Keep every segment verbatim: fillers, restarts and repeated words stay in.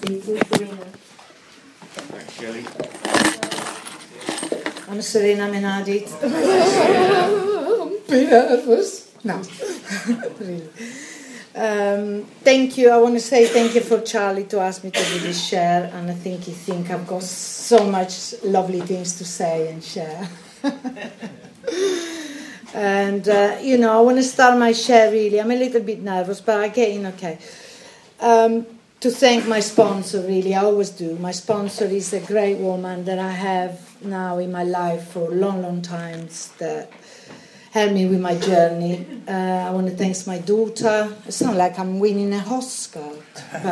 people, Serena. Thanks, Shelley. I'm Serena Menardit. I'm a bit nervous. No, really. Um, thank you. I want to say thank you for Charlie to ask me to do this share, and I think he think I've got so much lovely things to say and share. And uh, you know, I want to start my share really. I'm a little bit nervous, but I get in okay. Um, to thank my sponsor, really, I always do. My sponsor is a great woman that I have now in my life for a long, long times that helped me with my journey. Uh, I want to thank my daughter. It's not like I'm winning a Oscar. But,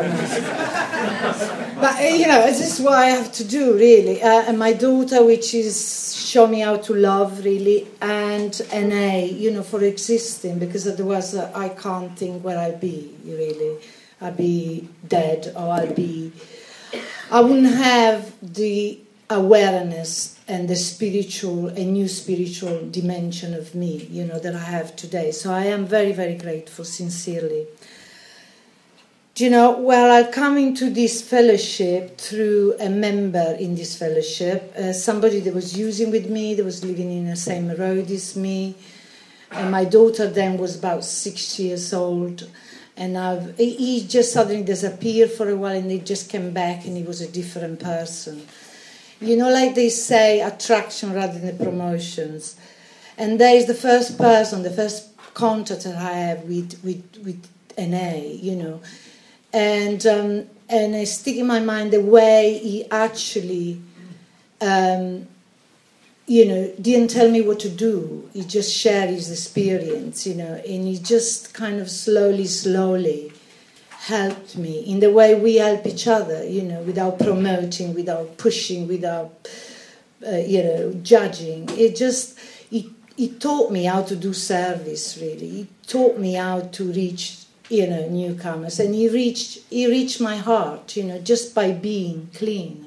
uh, you know, this is what I have to do, really. Uh, and my daughter, which is show me how to love, really, and N A, you know, for existing, because otherwise uh, I can't think where I'll be, really. I'll be dead, or I'll be... I wouldn't have the awareness and the spiritual, a new spiritual dimension of me, you know, that I have today. So I am very, very grateful, sincerely. Do you know, well, I come into this fellowship through a member in this fellowship, uh, somebody that was using with me, that was living in the same road as me. And my daughter then was about six years old. And I've, he just suddenly disappeared for a while, and he just came back, and he was a different person. You know, like they say, attraction rather than promotions. And there is the first person, the first contact that I have with with, with N A, you know. And um, and I stick in my mind the way he actually, um, you know, didn't tell me what to do. He just shared his experience, you know, and he just kind of slowly, slowly helped me in the way we help each other, you know, without promoting, without pushing, without, uh, you know, judging. It just, he, he taught me how to do service, really. He taught me how to reach, you know, newcomers. And he reached, he reached my heart, you know, just by being clean.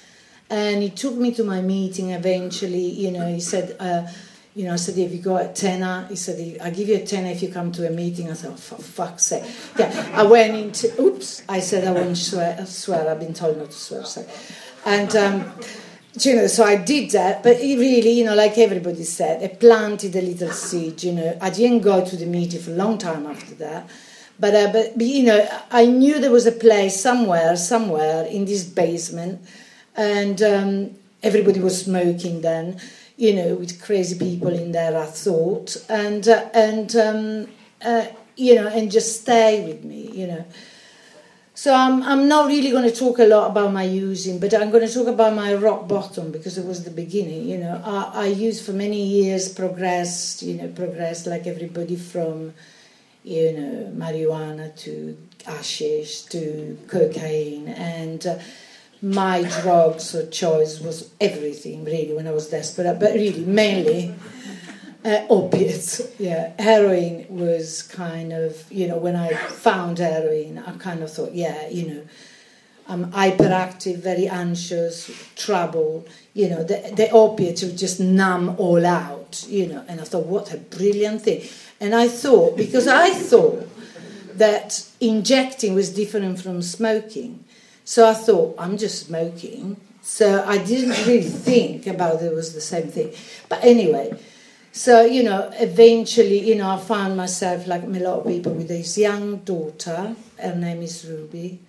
And he took me to my meeting eventually, you know, he said, uh, you know, I said, have you got a tenner? He said, I'll give you a tenner if you come to a meeting. I said, oh, for fuck's sake. Yeah, I went into, oops, I said I won't swear, I swear, I've been told not to swear. So. And, um, you know, so I did that, but it really, you know, like everybody said, it planted a little seed, you know. I didn't go to the meeting for a long time after that. But, uh, but, you know, I knew there was a place somewhere, somewhere in this basement. And um, everybody was smoking then, you know, with crazy people in there, I thought. And, uh, and um, uh, you know, and just stay with me, you know. So I'm, I'm not really going to talk a lot about my using, but I'm going to talk about my rock bottom, because it was the beginning, you know. I, I used for many years, progressed, you know, progressed like everybody from, you know, marijuana to hashish to cocaine. And... Uh, my drugs of choice was everything, really, when I was desperate. But really, mainly uh, opiates. Yeah, heroin was kind of, you know, when I found heroin, I kind of thought, yeah, you know, I'm hyperactive, very anxious, trouble. You know, the, the opiates would just numb all out, you know. And I thought, what a brilliant thing. And I thought, because I thought that injecting was different from smoking. So I thought, I'm just smoking. So I didn't really think about it was the same thing. But anyway, so, you know, eventually, you know, I found myself, like a lot of people, with this young daughter. Her name is Ruby.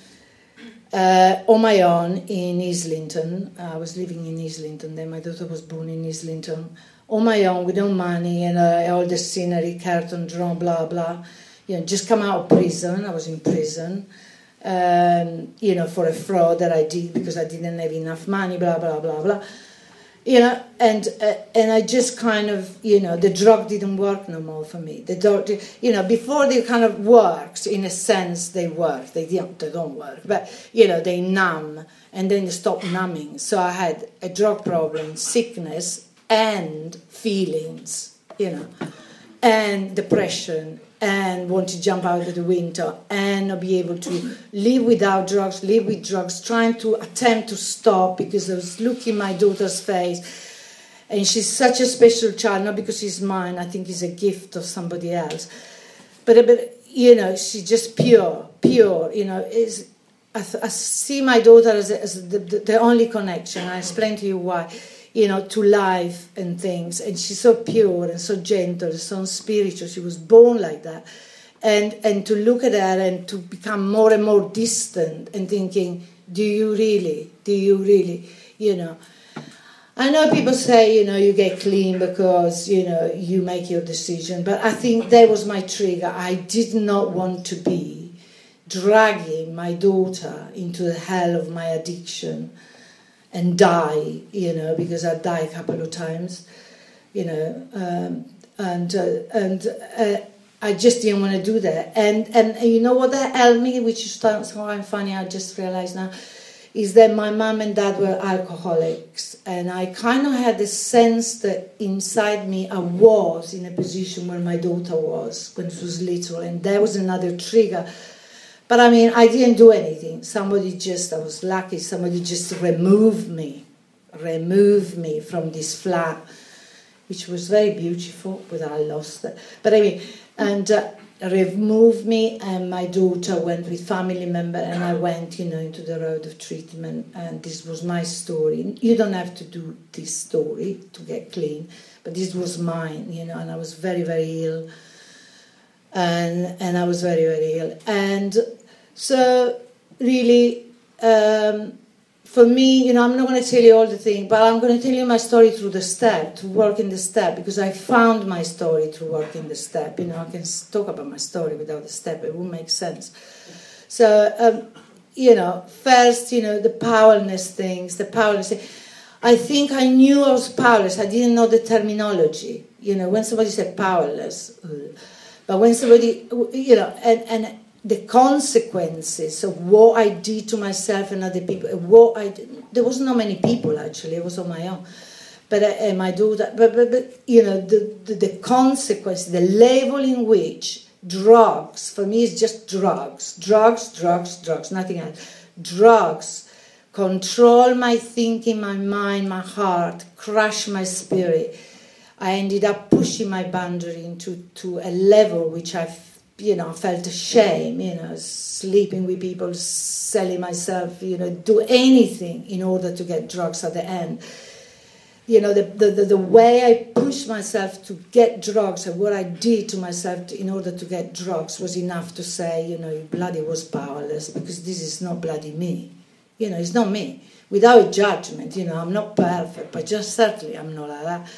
Uh, on my own in Islington. I was living in Islington then. My daughter was born in Islington. On my own, with no money, and uh, all the scenery, curtain drawn, blah, blah. You know, just come out of prison. I was in prison. Um, you know, for a fraud that I did because I didn't have enough money, blah, blah, blah, blah. You know, and uh, and I just kind of, you know, the drug didn't work no more for me. The drug, you know, before they kind of worked, in a sense they work. They don't, they don't work. But, you know, they numb, and then they stop numbing. So I had a drug problem, sickness, and feelings, you know, and depression, and want to jump out of the window and not be able to live without drugs, live with drugs, trying to attempt to stop because I was looking my daughter's face. And she's such a special child, not because she's mine, I think it's a gift of somebody else. But, but you know, she's just pure, pure, you know. It's, I, th- I see my daughter as, as the, the, the only connection. I explain to you why, you know, to life and things. And she's so pure and so gentle, so spiritual. She was born like that. And and to look at her and to become more and more distant and thinking, do you really? Do you really? You know. I know people say, you know, you get clean because, you know, you make your decision. But I think that was my trigger. I did not want to be dragging my daughter into the hell of my addiction and die, you know, because I died a couple of times, you know, um, and uh, and uh, I just didn't want to do that. And, and and you know what that helped me, which is quite funny, I just realized now, is that my mum and dad were alcoholics, and I kind of had the sense that inside me I was in a position where my daughter was when she was little, and that was another trigger. But I mean, I didn't do anything. Somebody just, I was lucky, somebody just removed me, removed me from this flat, which was very beautiful, but I lost it. But I mean, and uh, removed me, and my daughter went with family member, and I went, you know, into the road of treatment, and this was my story. You don't have to do this story to get clean, but this was mine, you know, and I was very, very ill. And and I was very, very ill. And so really, um, for me, you know, I'm not going to tell you all the things, but I'm going to tell you my story through the step, to work in the step, because I found my story through working the step. You know, I can talk about my story without the step. It won't make sense. So, um, you know, first, you know, the powerless things, the powerless thing. I think I knew I was powerless. I didn't know the terminology. You know, when somebody said powerless, ugh. But when somebody, you know, and, and the consequences of what I did to myself and other people, what I did, there was not many people actually, it was on my own. But uh, my daughter, but, but, but you know, the, the, the consequences, the level in which drugs, for me it's just drugs, drugs, drugs, drugs, nothing else. Drugs control my thinking, my mind, my heart, crush my spirit. I ended up pushing my boundary into to a level which I, you know, felt ashamed, you know, sleeping with people, selling myself, you know, do anything in order to get drugs at the end. You know, the the, the, the way I pushed myself to get drugs and what I did to myself to, in order to get drugs was enough to say, you know, you bloody was powerless, because this is not bloody me. You know, it's not me. Without judgment, you know, I'm not perfect, but just certainly I'm not like that.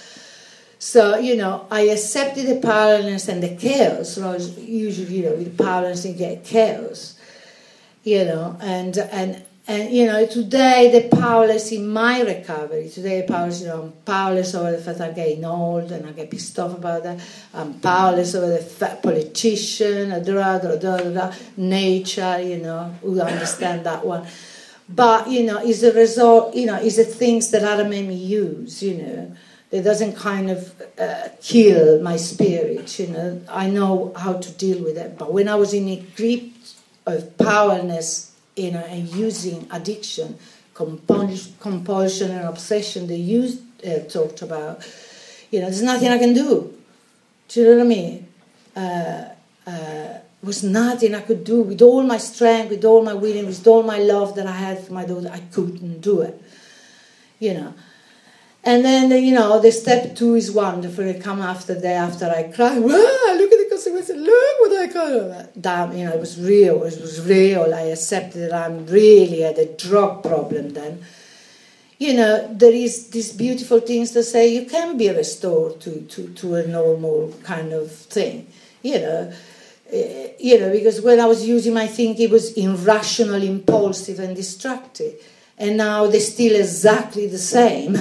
So, you know, I accepted the powerlessness and the chaos. So usually, you know, with powerlessness you get chaos, you know, and, and, and you know, today the powerless in my recovery, today the powerless, you know, I'm powerless over the fact I'm getting old and I get pissed off about that. I'm powerless over the fat politician, da, da, da, da, da, nature, you know, who understand that one. But, you know, it's a result, you know, it's the things that other made me use, you know. It doesn't kind of uh, kill my spirit, you know. I know how to deal with it. But when I was in a grip of powerlessness, you know, and using addiction, compul- compulsion and obsession that you uh, talked about, you know, there's nothing I can do. Do you know what I mean? Uh, uh, was nothing I could do with all my strength, with all my willingness, with all my love that I had for my daughter. I couldn't do it, you know. And then, you know, the step two is wonderful. It come after that, after I cried. Wow, look at the consequences. Look what I cried. Damn, you know, it was real. It was real. I accepted that I'm really had a drug problem then. You know, there is these beautiful things that say you can be restored to, to, to a normal kind of thing. You know, uh, you know, because when I was using my thinking, it was irrational, impulsive, and destructive. And now they're still exactly the same.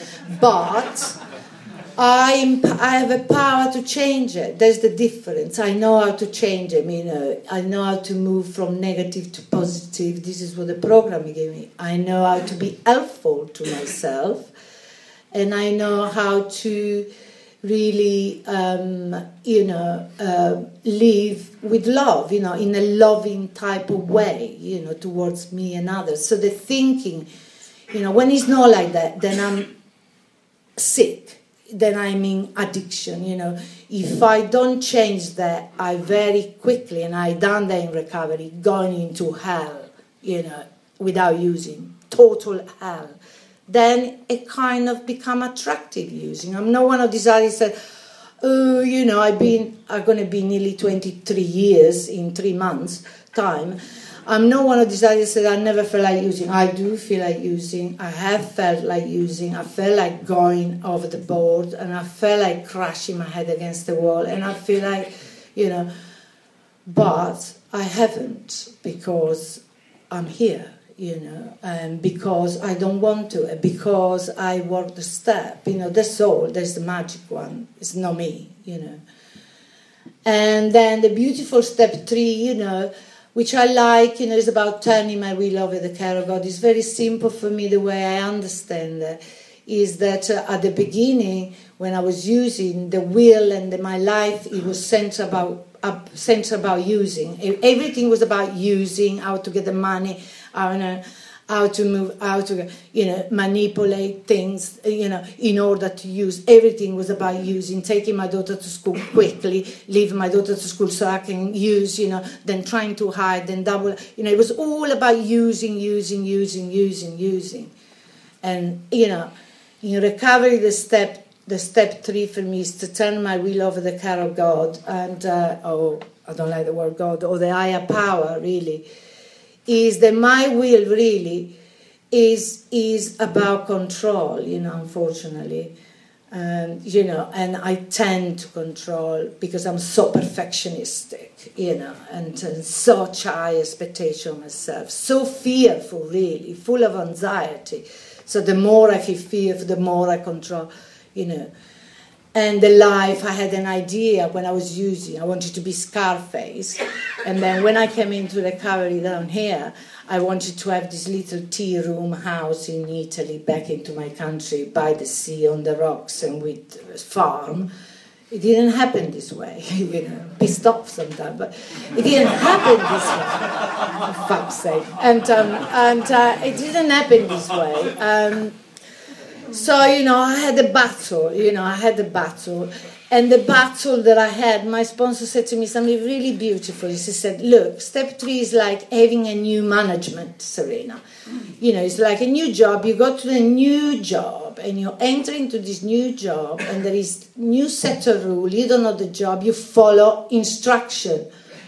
But I, I have a power to change it. There's the difference. I know how to change it. You know, I know how to move from negative to positive. This is what the program gave me. I know how to be helpful to myself. And I know how to really, um, you know, uh, live with love, you know, in a loving type of way, you know, towards me and others. So the thinking, you know, when it's not like that, then I'm sick, then I'm in addiction, you know. If I don't change that, I very quickly, and I done that in recovery, going into hell, you know, without using, total hell, then it kind of become attractive using. I'm not one of these artists that, oh, you know, I've been, I'm going to be nearly twenty-three years in three months' time. I'm not one of these artists that I never feel like using. I do feel like using. I have felt like using. I felt like going over the board, and I felt like crashing my head against the wall, and I feel like, you know, but I haven't, because I'm here, you know, and because I don't want to, because I walk the step, you know, that's all. That's the magic one. It's not me, you know. And then the beautiful step three, you know, which I like, you know, is about turning my will over the care of God. It's very simple for me, the way I understand it, is that uh, at the beginning, when I was using the will and the, my life, it was centered about, uh, centered about using. Everything was about using, how to get the money, how, you know, how to move, how to, you know, manipulate things, you know, in order to use. Everything was about using, taking my daughter to school quickly, leaving my daughter to school so I can use, you know, then trying to hide, then double, you know, it was all about using, using, using, using, using. And, you know, in recovery, the step, the step three for me is to turn my will over the care of God, and, uh, oh, I don't like the word God, or the higher power, really, is that my will really is is about control, you know, unfortunately. And, you know, and I tend to control because I'm so perfectionistic, you know, and, and such high expectation of myself, so fearful, really, full of anxiety. So the more I feel fearful, the more I control, you know. And the life, I had an idea when I was using, I wanted to be Scarface. And then when I came into recovery down here, I wanted to have this little tea room house in Italy, back into my country, by the sea, on the rocks, and with a farm. It didn't happen this way, you know, pissed off sometimes, but it didn't happen this way, for fuck's sake. And, um, and uh, it didn't happen this way. Um, So, you know, I had a battle, you know, I had a battle. And the battle that I had, my sponsor said to me something really beautiful. He said, look, step three is like having a new management, Serena. You know, it's like a new job. You go to the new job and you enter into this new job and there is new set of rules. You don't know the job. You follow instruction.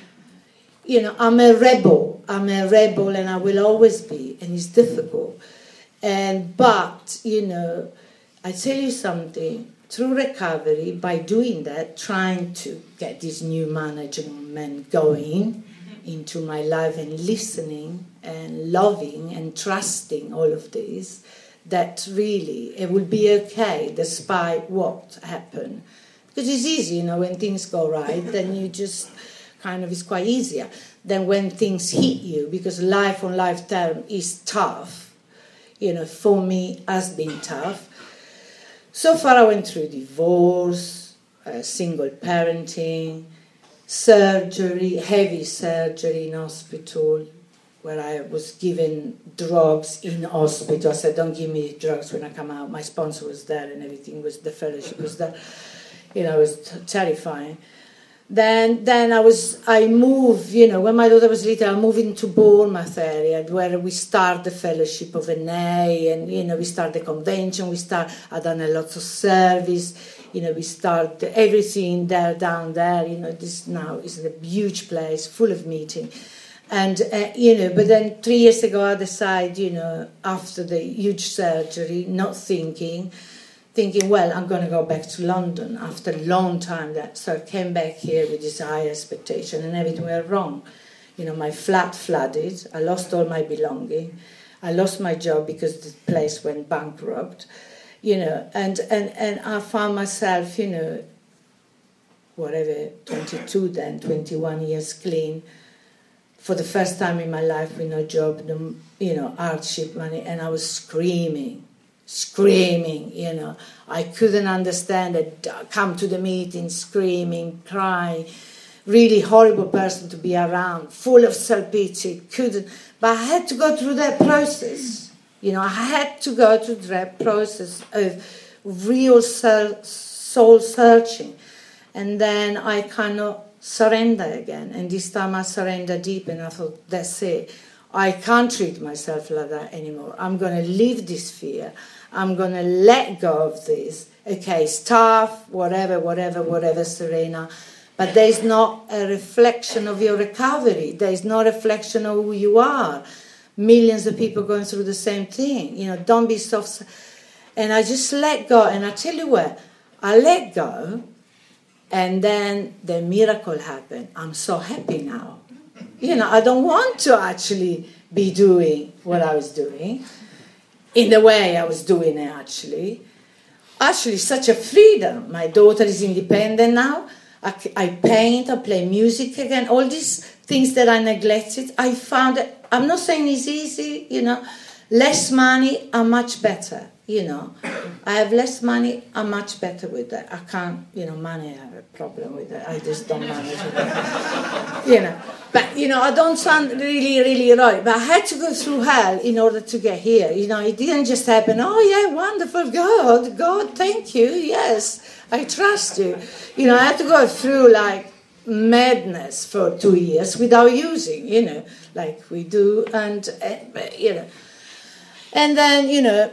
You know, I'm a rebel. I'm a rebel and I will always be. And it's difficult. And but, you know, I tell you something, through recovery, by doing that, trying to get this new management going into my life and listening and loving and trusting all of this, that really it will be okay despite what happened. Because it's easy, you know, when things go right, then you just kind of, it's quite easier than when things hit you, because life on life term is tough. You know, for me, has been tough. So far, I went through divorce, uh, single parenting, surgery, heavy surgery in hospital, where I was given drugs in hospital. I said, don't give me drugs when I come out. My sponsor was there and everything, was the fellowship was there. You know, it was t- terrifying. Then, then I was, I moved, you know, when my daughter was little, I moved into Bournemouth area, where we start the fellowship of N A, and, you know, we start the convention, we start, I done a lot of service, you know, we start everything there, down there, you know, this now is a huge place, full of meeting. And, uh, you know, but then three years ago I decided, you know, after the huge surgery, not thinking, thinking, well, I'm going to go back to London after a long time. That so I came back here with this high expectation, and everything went wrong. You know, my flat flooded. I lost all my belonging. I lost my job because the place went bankrupt. You know, and, and, and I found myself, you know, whatever, twenty-two then, twenty-one years clean, for the first time in my life with no job, no, you know, hardship money, and I was screaming. Screaming, you know, I couldn't understand it. Come to the meeting, screaming, crying, really horrible person to be around, full of self-pity, couldn't, but I had to go through that process, you know, I had to go through that process of real soul searching, and then I kind of surrender again, and this time I surrender deep, and I thought, that's it, I can't treat myself like that anymore. I'm going to leave this fear. I'm going to let go of this. Okay, it's tough, whatever, whatever, whatever, Serena. But there's not a reflection of your recovery. There's no reflection of who you are. Millions of people going through the same thing. You know, don't be so... And I just let go. And I tell you what, I let go, and then the miracle happened. I'm so happy now. You know, I don't want to actually be doing what I was doing in the way I was doing it, actually. Actually, such a freedom. My daughter is independent now. I, I paint, I play music again. All these things that I neglected, I found it. I'm not saying it's easy, you know. Less money, I'm much better, you know. I have less money, I'm much better with that. I can't, you know, money, I have a problem with that. I just don't manage it. You know. But, you know, I don't sound really, really right. But I had to go through hell in order to get here. You know, it didn't just happen, oh, yeah, wonderful, God, God, thank you, yes, I trust you. You know, I had to go through, like, madness for two years without using, you know, like we do, and, uh, you know. And then, you know,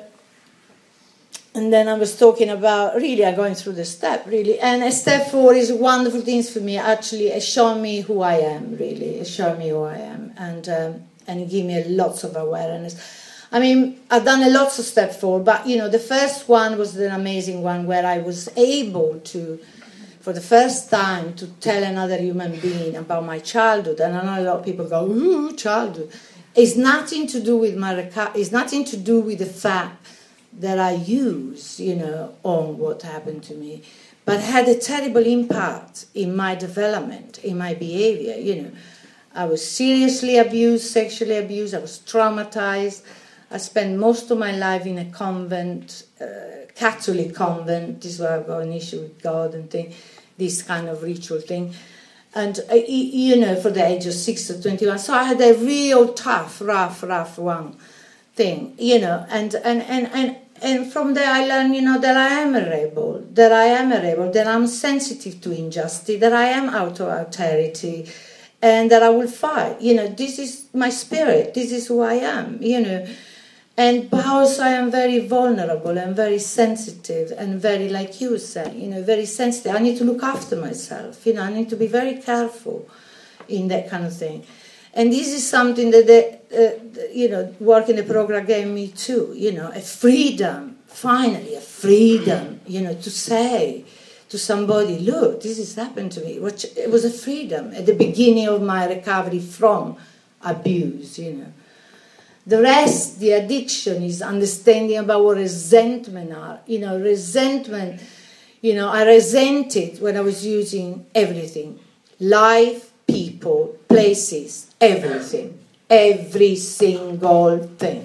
and then I was talking about really I'm going through the step, really. And step four is wonderful things for me. Actually, it showed me who I am, really. It showed me who I am. And um, and it gave me lots of awareness. I mean, I've done a lot of step four, but, you know, the first one was an amazing one where I was able to, for the first time, to tell another human being about my childhood. And I know a lot of people go, ooh, childhood. It's nothing to do with my reca- It's nothing to do with the fact that I use, you know, on what happened to me, but had a terrible impact in my development, in my behavior, you know. I was seriously abused, sexually abused, I was traumatized. I spent most of my life in a convent, uh, Catholic convent. This is where I've got an issue with God and thing, this kind of ritual thing. And, uh, you know, for the age of six to twenty-one. So I had a real tough, rough, rough one thing, you know. And, and, and, and, and from there I learned, you know, that I am a rebel, that I am a rebel, that I'm sensitive to injustice, that I am out of authority, and that I will fight. You know, this is my spirit, this is who I am, you know. And but also I am very vulnerable and very sensitive and very, like you say, you know, very sensitive. I need to look after myself, you know, I need to be very careful in that kind of thing. And this is something that, the, uh, you know, work in the program gave me too, you know, a freedom, finally a freedom, you know, to say to somebody, look, this has happened to me. Which, it was a freedom at the beginning of my recovery from abuse, you know. The rest, the addiction, is understanding about what resentment are. You know, resentment, you know, I resented when I was using everything. Life, people, places, everything. Every single thing.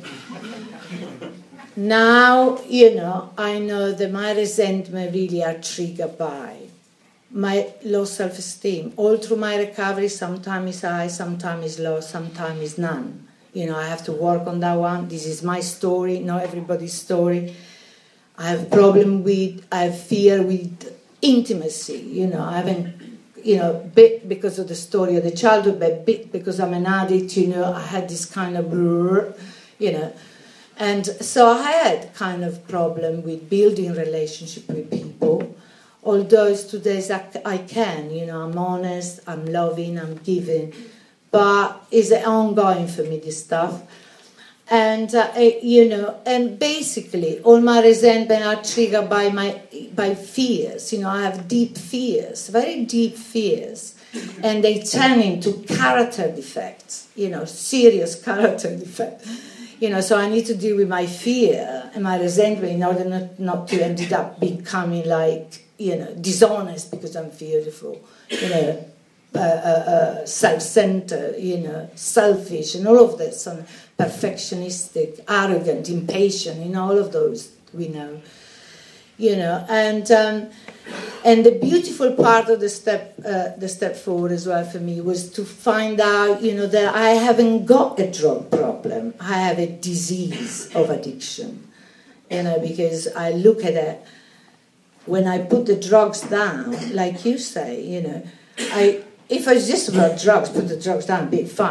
Now, you know, I know that my resentment really are triggered by my low self-esteem. All through my recovery, sometimes it's high, sometimes it's low, sometimes it's none. You know, I have to work on that one. This is my story, not everybody's story. I have problem with, I have fear with intimacy. You know, I haven't, you know, bit because of the story of the childhood, but bit because I'm an addict, you know, I had this kind of, you know. And so I had kind of problem with building relationship with people. Although today I can, you know, I'm honest, I'm loving, I'm giving. But it's ongoing for me, this stuff. And, uh, you know, and basically all my resentment are triggered by my by fears. You know, I have deep fears, very deep fears. And they turn into character defects, you know, serious character defects. You know, so I need to deal with my fear and my resentment in order not, not to end up becoming like, you know, dishonest because I'm fearful, you know. Uh, uh, uh, self-centered, you know, selfish, and all of this, and perfectionistic, arrogant, impatient, you know, all of those we know, you know, and um, and the beautiful part of the step, uh, the step forward as well for me was to find out, you know, that I haven't got a drug problem, I have a disease of addiction, you know, because I look at it when I put the drugs down, like you say, you know, I. If I just about drugs, put the drugs down, be fine.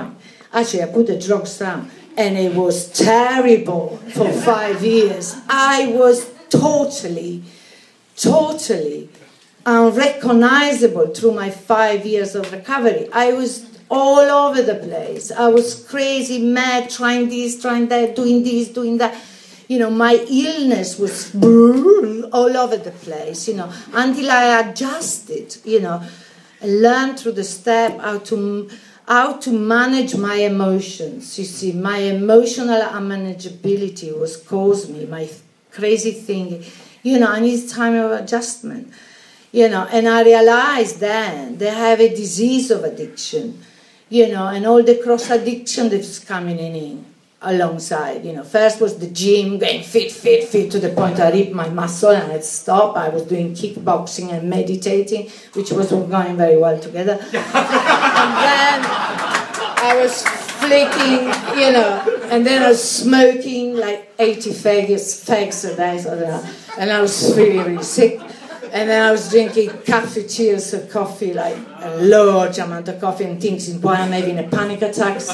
Actually, I put the drugs down, and it was terrible for five years. I was totally, totally unrecognizable through my five years of recovery. I was all over the place. I was crazy, mad, trying this, trying that, doing this, doing that. You know, my illness was all over the place, you know, until I adjusted, you know, learned through the step how to how to manage my emotions. You see, my emotional unmanageability was caused me, my crazy thing, you know, I need time of adjustment, you know, and I realized then they have a disease of addiction, you know, and all the cross addiction that is coming in alongside, you know. First was the gym, getting fit, fit, fit, to the point I ripped my muscle and I'd stop. I was doing kickboxing and meditating, which was going very well together. And then I was flicking, you know, and then I was smoking like eighty fags, fags a day, so I don't know. And I was really, really sick. And then I was drinking cafetiers of coffee, like a large amount of coffee, and things in point I'm having a panic attacks.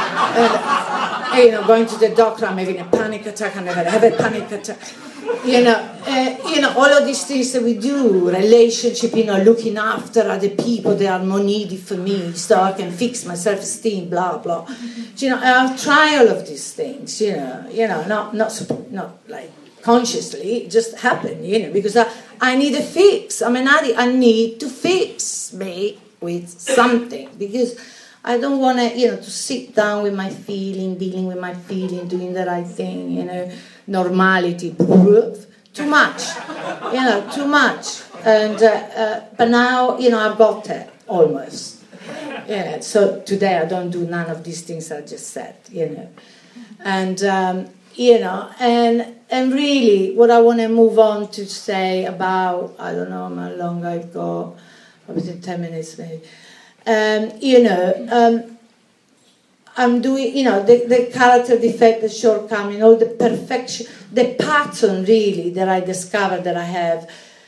And, you know, going to the doctor, I'm having a panic attack, I never have a panic attack. You know, uh, you know, all of these things that we do, relationship, you know, looking after other people that are more needy for me, so I can fix my self-esteem, blah, blah. You know, I'll try all of these things, you know, you know, not, not, not like consciously, it just happened, you know, because I, I need a fix. I'm an addict, I need to fix me with something, because I don't want to, you know, to sit down with my feeling, dealing with my feeling, doing the right thing, you know, normality, too much, you know, too much. And, uh, uh, but now, you know, I've got it, almost. Yeah, so today I don't do none of these things I just said, you know. And, um, you know, and and really what I want to move on to say about, I don't know how long I've got, probably ten minutes maybe. Um, you know, um, I'm doing, you know, the, the character defect, the shortcoming, all the perfection, the pattern really that I discovered that I have,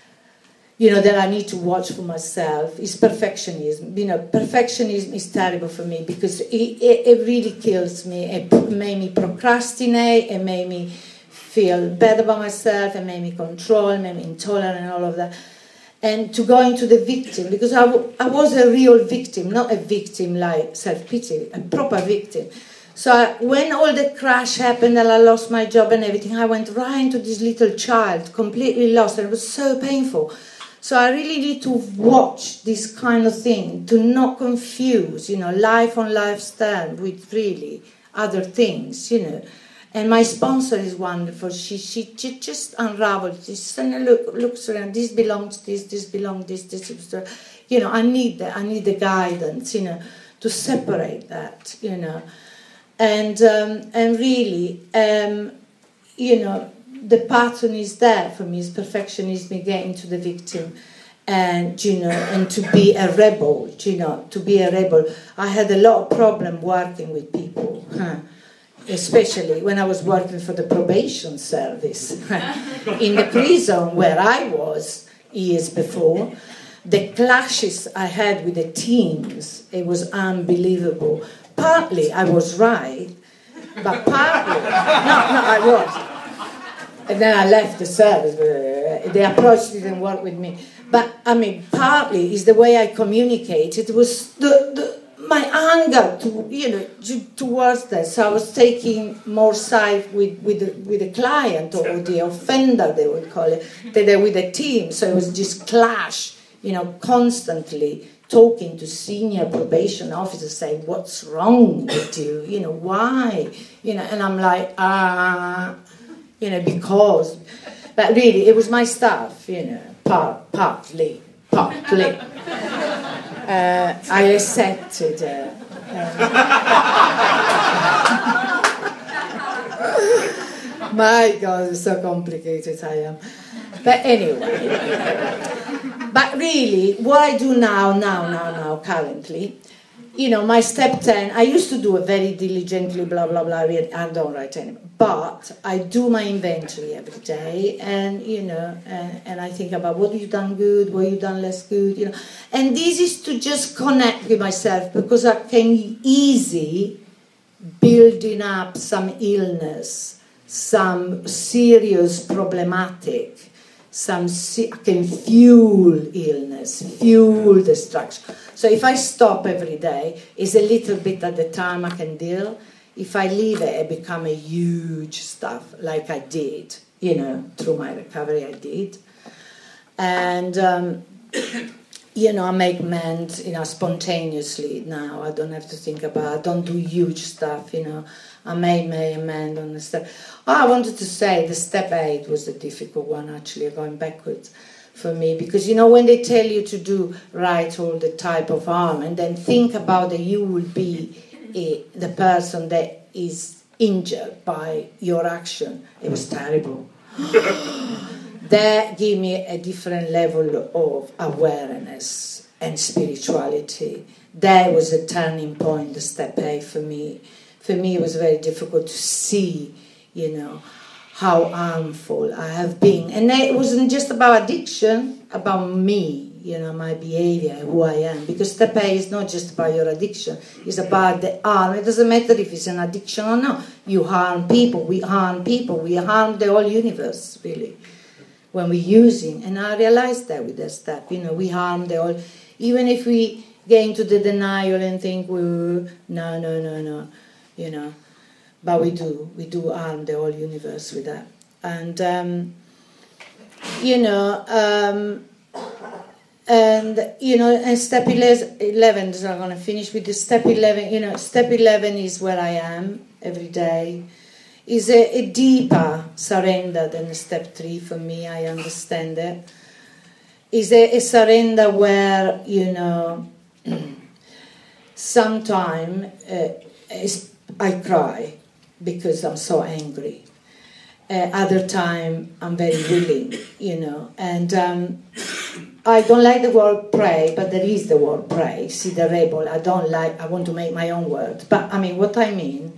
you know, that I need to watch for myself is perfectionism. You know, perfectionism is terrible for me because it, it, it really kills me. It made me procrastinate, it made me feel bad about myself, it made me control, it made me intolerant and all of that. And to go into the victim, because I, w- I was a real victim, not a victim like self-pity, a proper victim. So I, when all the crash happened and I lost my job and everything, I went right into this little child, completely lost, and it was so painful. So I really need to watch this kind of thing, to not confuse, you know, life on life stand with really other things, you know. And my sponsor is wonderful. She she, she just unravels. She just look looks around. This belongs to this. This belongs this. This. You know, I need that. I need the guidance. You know, to separate that. You know, and um, and really, um, you know, the pattern is there for me. Is perfectionism, getting to the victim, and you know, and to be a rebel. You know, to be a rebel. I had a lot of problem working with people. Huh? Especially when I was working for the probation service in the prison where I was years before. The clashes I had with the teams, it was unbelievable. Partly I was right, but partly, no, no, I was. And then I left the service. The approach didn't work with me. But, I mean, partly is the way I communicated. It was the... the my anger to, you know, to, towards that. So I was taking more side with with the, with the client or the offender, they would call it, than with the team. So it was just clash, you know, constantly talking to senior probation officers, saying, "What's wrong with you? You know, why? You know?" And I'm like, ah, uh, you know, because. But really, it was my stuff, you know, part partly, partly. Uh, I accepted uh, uh, my God, it's so complicated I am. But anyway, but really, what I do now, now, now, now, currently, you know, my step ten, I used to do it very diligently, blah, blah, blah, I don't write anymore. But I do my inventory every day, and, you know, and, and I think about what you've done good, what you've done less good, you know. And this is to just connect with myself, because I can easy building up some illness, some serious problematic, some se- can fuel illness, fuel destruction. So if I stop every day, it's a little bit at the time I can deal. If I leave it, it become a huge stuff, like I did, you know, through my recovery I did. And, um, you know, I make amends, you know, spontaneously now. I don't have to think about, I don't do huge stuff, you know. I made my amend on the step. Oh, I wanted to say the step eight was a difficult one, actually, going backwards for me. Because, you know, when they tell you to do right all the type of harm, and then think about that you will be a, the person that is injured by your action, it was terrible. That gave me a different level of awareness and spirituality. That was a turning point, the step eight for me. For me, it was very difficult to see, you know, how harmful I have been. And it wasn't just about addiction, about me, you know, my behavior, who I am. Because step eight is not just about your addiction. It's about the harm. It doesn't matter if it's an addiction or not. You harm people. We harm people. We harm the whole universe, really, when we're using. And I realized that with that step. You know, we harm the whole... Even if we get into the denial and think, we, no, no, no, no, you know. But we do. We do harm the whole universe with that. And, um, you know... Um, And, you know, and step eleven, so I'm going to finish with the step eleven, you know, step eleven is where I am every day. Is a, a deeper surrender than step three for me, I understand it. Is a, a surrender where, you know, sometimes uh, I cry because I'm so angry. Uh, other time I'm very willing, you know, and... Um, I don't like the word pray, but there is the word pray. See the rebel. I don't like, I want to make my own word. But I mean, what I mean,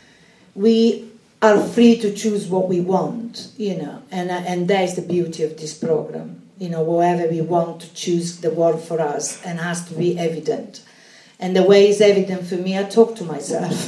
we are free to choose what we want, you know, and and that is the beauty of this program. You know, whatever we want to choose the word for us, and has to be evident. And the way it's evident for me, I talk to myself.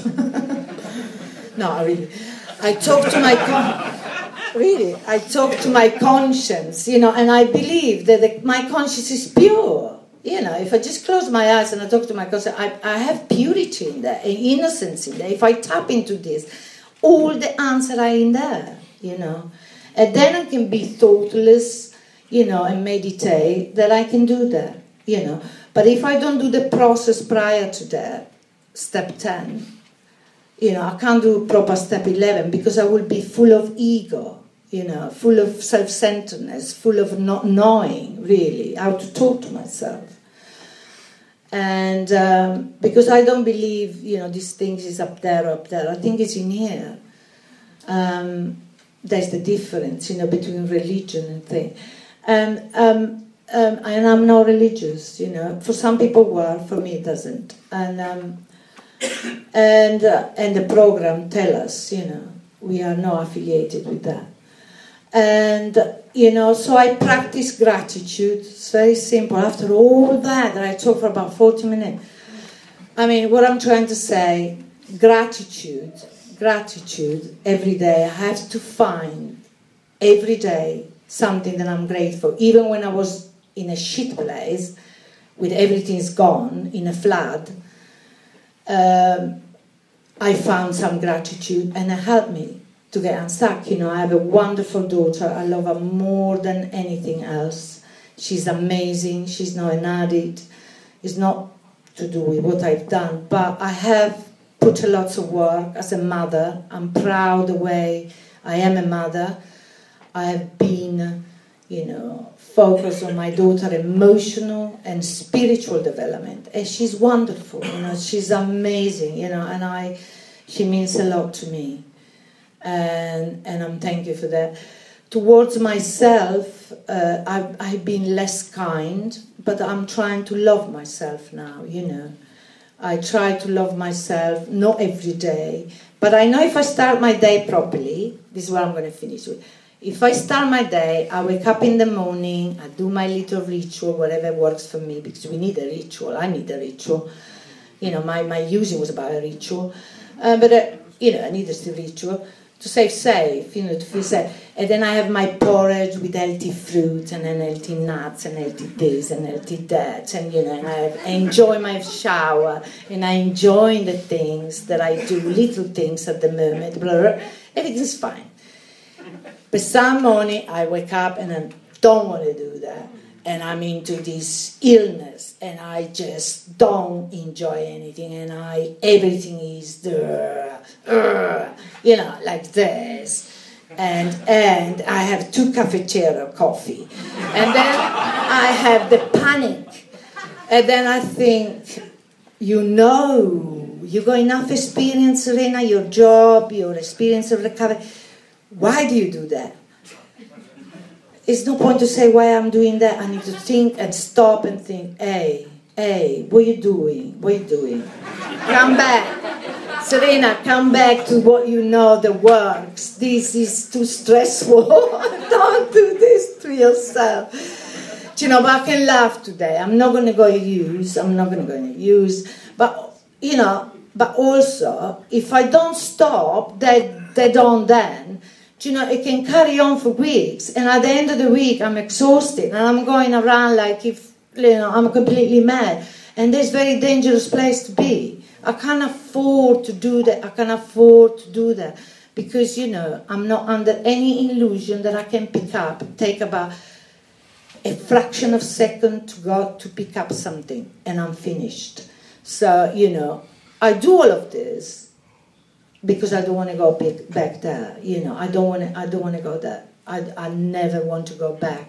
No, I really, I talk to my... Con- Really, I talk to my conscience, you know, and I believe that the, my conscience is pure. You know, if I just close my eyes and I talk to my conscience, I, I have purity in there, innocence in there. If I tap into this, all the answers are in there, you know. And then I can be thoughtless, you know, and meditate, that I can do that, you know. But if I don't do the process prior to that, step ten, you know, I can't do proper step eleven because I will be full of ego. You know, full of self-centeredness, full of not knowing, really, how to talk to myself. And um, because I don't believe, you know, these things is up there, up there. I think it's in here. Um, there's the difference, you know, between religion and thing. And, um, um, and I'm not religious, you know. For some people were, for me it doesn't. And, um, and, uh, and the program tell us, you know, we are not affiliated with that. And, you know, so I practice gratitude. It's very simple. After all that, that I talk for about forty minutes. I mean, what I'm trying to say, gratitude, gratitude every day. I have to find every day something that I'm grateful. Even when I was in a shit place, with everything's gone, in a flood, um, I found some gratitude and it helped me to get unstuck. You know, I have a wonderful daughter. I love her more than anything else. She's amazing. She's not an addict. It's not to do with what I've done, but I have put a lot of work as a mother. I'm proud the way I am a mother. I have been, you know, focused on my daughter's emotional and spiritual development, and she's wonderful. You know, she's amazing. You know, and I, she means a lot to me. And and I'm thank you for that. Towards myself, uh, I've, I've been less kind, but I'm trying to love myself now, you know. I try to love myself, not every day, but I know if I start my day properly, this is what I'm going to finish with. If I start my day, I wake up in the morning, I do my little ritual, whatever works for me, because we need a ritual, I need a ritual. You know, my, my using was about a ritual. Uh, but, uh, you know, I need this ritual to stay safe, you know, to feel safe. And then I have my porridge with healthy fruit and then healthy nuts and healthy this and healthy that. And, you know, and I, have, I enjoy my shower and I enjoy the things that I do, little things at the moment. Blah, blah, blah. Everything's fine. But some morning I wake up and I don't want to do that. And I'm into this illness, and I just don't enjoy anything, and I everything is the, uh, you know, like this, and and I have two cafetiere coffee, and then I have the panic, and then I think, you know, you got enough experience, Serena, your job, your experience of recovery. Why do you do that? It's no point to say why I'm doing that. I need to think and stop and think, hey, hey, what are you doing? What are you doing? Come back. Serena, come back to what you know that works. This is too stressful. Don't do this to yourself. Do you know, but I can laugh today. I'm not going to go use. I'm not going to go use. But, you know, but also, if I don't stop, they, they don't then. You know, it can carry on for weeks, and at the end of the week, I'm exhausted, and I'm going around like if, you know, I'm completely mad. And this very dangerous place to be. I can't afford to do that. I can't afford to do that because, you know, I'm not under any illusion that I can pick up, take about a fraction of a second to go to pick up something, and I'm finished. So, you know, I do all of this because I don't want to go back there, you know. I don't want to. I don't want to go there. I, I never want to go back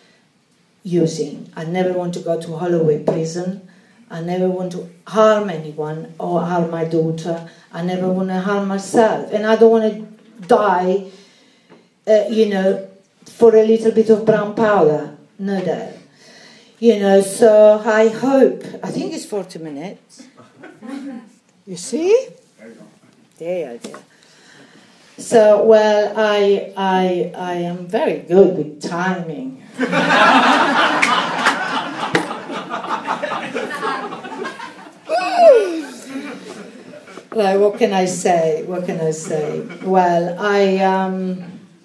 using. I never want to go to Holloway prison. I never want to harm anyone or harm my daughter. I never want to harm myself, and I don't want to die, uh, you know, for a little bit of brown powder. No, that, you know. So I hope. I think it's forty minutes. You see. Yeah, yeah. So, well, I, I, I am very good with timing. Like, what can I say? What can I say? Well, I, um,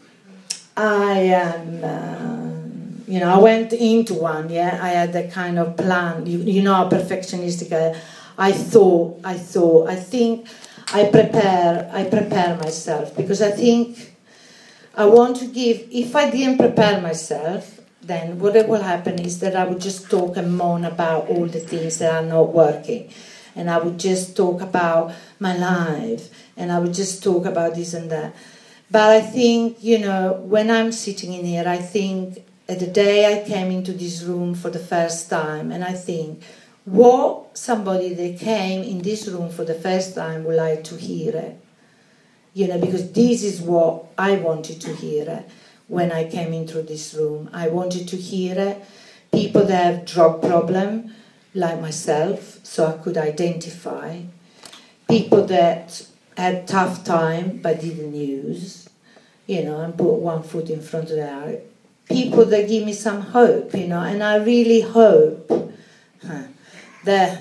I am, uh, you know, I went into one. Yeah, I had a kind of plan. You, you know, how perfectionistic I, I thought. I thought. I think. I prepare, I prepare myself because I think I want to give, if I didn't prepare myself, then what will happen is that I would just talk and moan about all the things that are not working. And I would just talk about my life and I would just talk about this and that. But I think, you know, when I'm sitting in here, I think at the day I came into this room for the first time and I think, what somebody that came in this room for the first time would like to hear it. You know, because this is what I wanted to hear when I came into this room. I wanted to hear people that have drug problem, like myself, so I could identify. People that had tough time but didn't use, you know, and put one foot in front of the other. People that give me some hope, you know, and I really hope huh, that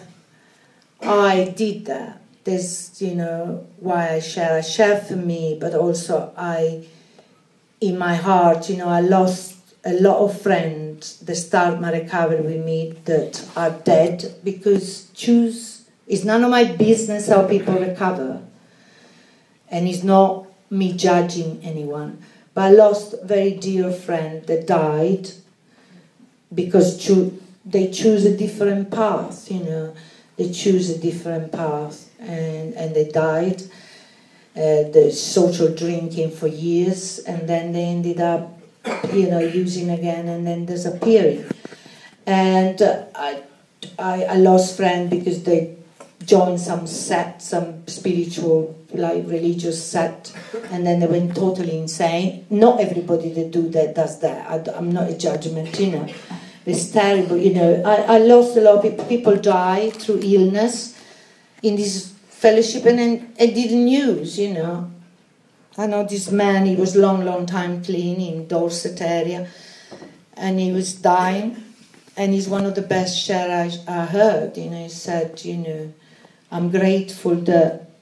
I did that. There's, you know, why I share. I share for me, but also I, in my heart, you know, I lost a lot of friends that start my recovery with me that are dead because choose, it's none of my business how people recover. And it's not me judging anyone. But I lost a very dear friend that died because cho- they choose a different path, you know. They choose a different path and, and they died. Uh, the social drinking for years and then they ended up, you know, using again and then disappearing. And uh, I, I, I lost friends because they joined some sect, some spiritual, like religious sect, and then they went totally insane. Not everybody that do that does that. I, I'm not a judgment, you know. It's terrible, you know. I, I lost a lot of people. People die through illness in this fellowship, and then I didn't use, you know. I know this man, he was long, long time clean in Dorset area, and he was dying, and he's one of the best share I, I heard, you know. He said, you know, I'm grateful that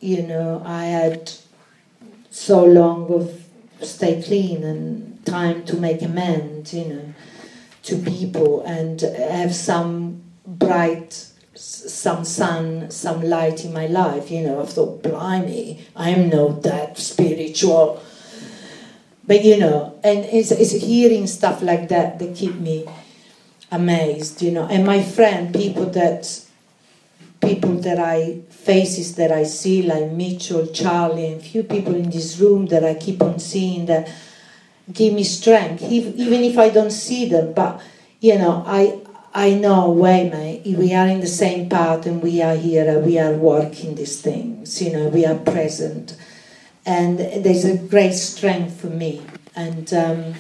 you know, I had so long of stay clean and time to make amends, you know, to people and have some bright, some sun, some light in my life, you know. I thought, blimey, I'm not that spiritual. But, you know, and it's, it's hearing stuff like that that keep me amazed, you know. And my friend, people that, people that I, faces that I see, like Mitchell, Charlie, and a few people in this room that I keep on seeing that give me strength, even if I don't see them. But, you know, I I know, wait, mate, we are in the same path and we are here, we are working these things, you know, we are present. And there's a great strength for me. And um,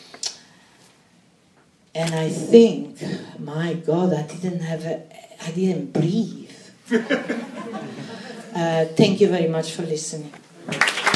and I think, my God, I didn't have a, I didn't breathe. uh, thank you very much for listening.